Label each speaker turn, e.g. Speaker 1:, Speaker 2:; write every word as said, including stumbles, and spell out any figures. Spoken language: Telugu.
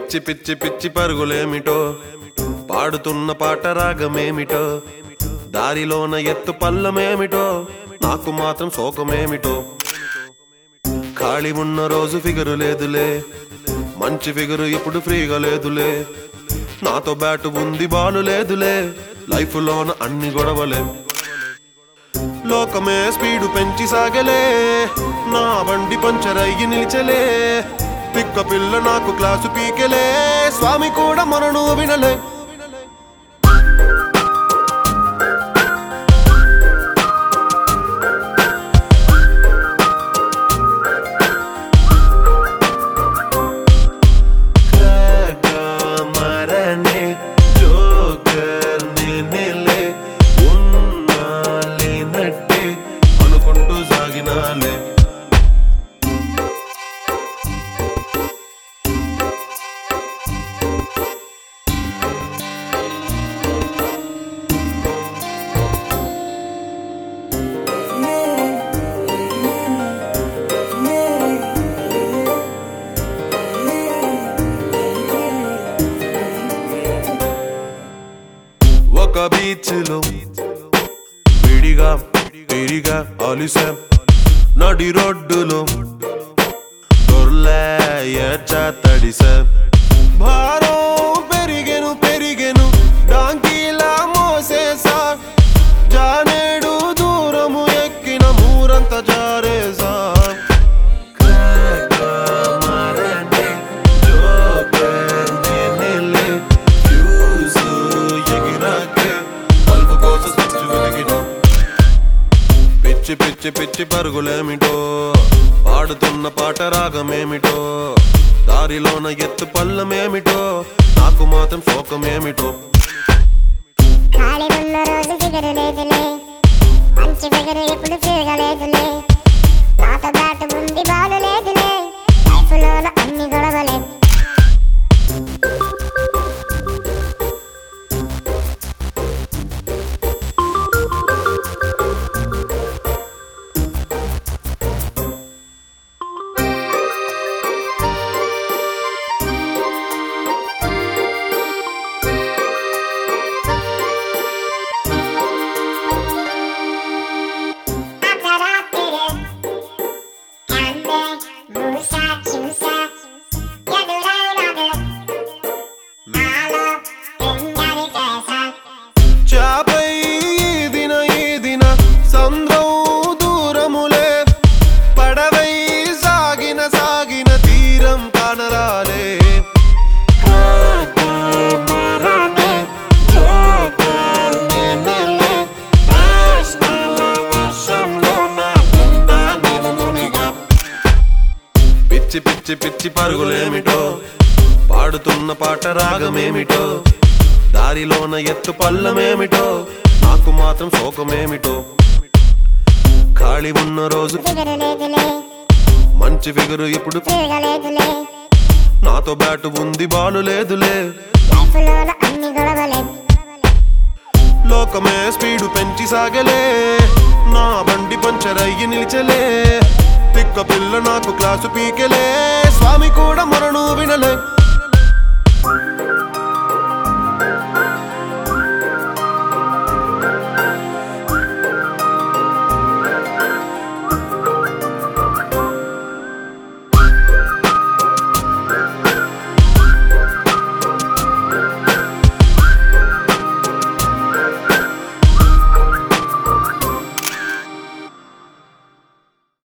Speaker 1: పిచ్చి పిచ్చి పిచ్చి పరుగులేమిటో పాడుతున్న పాట రాగమేమిటో దారిలోన ఎత్తు పల్లమేమిటో నాకు మాత్రం శోకమేమిటో ఖాళీ ఉన్న రోజు ఫిగరు లేదులే మంచి ఫిగరు ఇప్పుడు ఫ్రీగా లేదులే నాతో బ్యాటు ఉంది బాలు లేదులే లైఫ్ లోన అన్ని గొడవలే లోకమే స్పీడు పెంచి సాగలే నా బండి పంచర్ అయ్యి నిలిచలే తిక్క పిల్ల నాకు క్లాసు పీకెలే స్వామి కూడా మనను వినలే ఒక బీచ్ లో విడిగా విడిగా అలిసాం నడి రోడ్డులో దొర్లేయచ్చా తడిసాం భారం పెరిగెను పెరిగెను డాంకీలా మోసేసా జానేడు దూరము ఎక్కిన మూరంత జారేసా పిచ్చి పిచ్చి పిచ్చి పరుగులేమిటో పాడుతున్న పాట రాగమేమిటో దారిలోన ఎత్తు పల్లమేమిటో నాకు మాత్రం శోకమేమిటో
Speaker 2: ఖాళీ ఉన్న రోజు ఫిగరు లేదులే మంచి ఫిగరు ఎప్పుడు ఫ్రీగా లేదులే నాతో బ్యాటు ఉంది బాలు లేదులే లైఫ్ లోన అన్ని గొడవలే
Speaker 1: చాపై దిన ఈ దిన సంద్రం దూరములే పడవై సాగిన సాగిన తీరం కానరాలే పిచ్చి పిచ్చి పిచ్చి పరుగులేమిటో పాడుతున్న పాట రాగమేమిటో దారిలోన ఎత్తు పల్లమేమిటో నాకు మాత్రం శోకమేమిటో ఖాళీ ఉన్న రోజు
Speaker 2: ఫిగరు లేదులే
Speaker 1: మంచి ఫిగరు ఇప్పుడు
Speaker 2: ఫ్రీగా లేదులే
Speaker 1: నాతో బ్యాటు ఉంది బాలు లేదులే
Speaker 2: లైఫ్ లోన అన్ని గొడవలే
Speaker 1: లోకమే స్పీడు పెంచి సాగలే నా బండి పంచర్ అయ్యి నిలిచలే తిక్క పిల్ల నాకు క్లాసు పీకెలే స్వామి కూడా మనను వినలే